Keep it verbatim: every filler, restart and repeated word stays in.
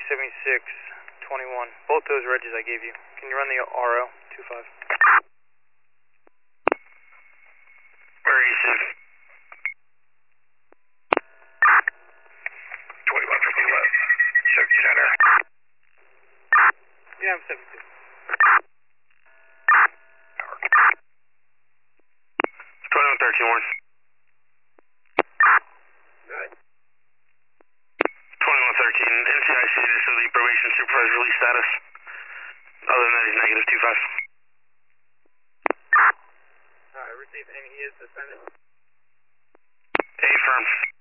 seventy-six twenty-one. Both those regs I gave you. Can you run the R O two five? Where are you, Sid? twenty-one fifty left. seventy center. Yeah, I'm seventy-two. twenty-one thirteen one. twenty-one thirteen, N C I C to show the probation supervisor release status. Other than that, he's negative two five. Alright, received, and he is suspended. A firm.